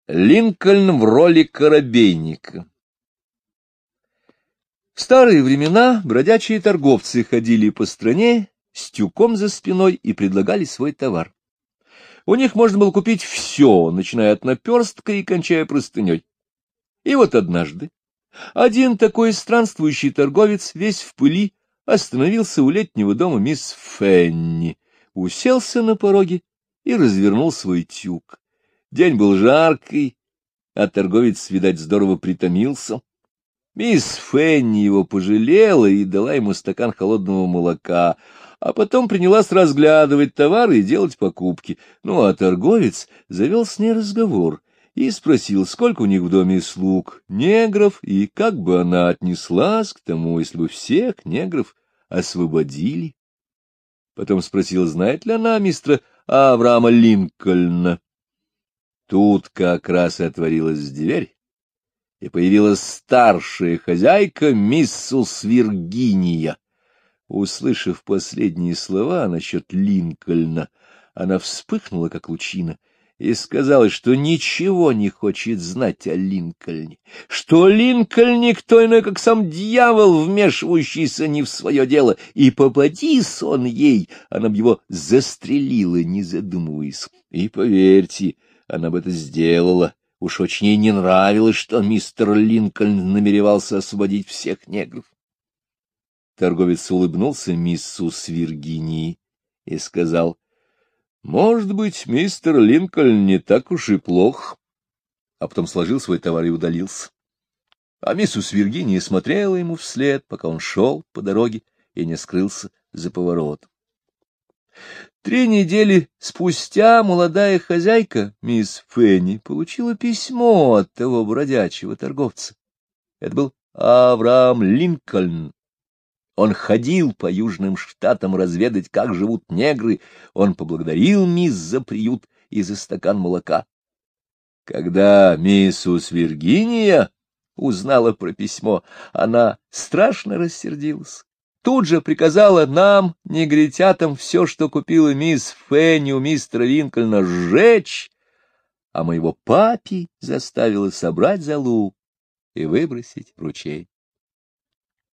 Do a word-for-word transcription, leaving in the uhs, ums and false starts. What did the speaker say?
Линкольн в роли корабейника. В старые времена бродячие торговцы ходили по стране с тюком за спиной и предлагали свой товар. У них можно было купить все, начиная от наперстка и кончая простыней. И вот однажды один такой странствующий торговец, весь в пыли, остановился у летнего дома мисс Фенни, уселся на пороге и развернул свой тюк. День был жаркий, а торговец, видать, здорово притомился. Мисс Фенни его пожалела и дала ему стакан холодного молока, а потом принялась разглядывать товары и делать покупки. Ну, а торговец завел с ней разговор и спросил, сколько у них в доме слуг, негров, и как бы она отнеслась к тому, если бы всех негров освободили. Потом спросил, знает ли она мистера Авраама Линкольна. Тут как раз отворилась дверь, и появилась старшая хозяйка миссус Виргиния. Услышав последние слова насчет Линкольна, она вспыхнула, как лучина, и сказала, что ничего не хочет знать о Линкольне, что Линкольн никто иной, как сам дьявол, вмешивающийся не в свое дело, и попадись он ей, она бы его застрелила, не задумываясь. И поверьте, она бы это сделала. Уж очень ей не нравилось, что мистер Линкольн намеревался освободить всех негров. Торговец улыбнулся миссус Виргинии и сказал, «Может быть, мистер Линкольн не так уж и плох», а потом сложил свой товар и удалился. А миссус Виргиния смотрела ему вслед, пока он шел по дороге и не скрылся за поворотом. Три недели спустя молодая хозяйка, мисс Фенни, получила письмо от того бродячего торговца. Это был Авраам Линкольн. Он ходил по южным штатам разведать, как живут негры. Он поблагодарил мисс за приют и за стакан молока. Когда миссус Виргиния узнала про письмо, она страшно рассердилась. Тут же приказала нам, негритятам, все, что купила мисс Фенни у мистера Линкольна, сжечь, а моего папи заставила собрать золу и выбросить в ручей.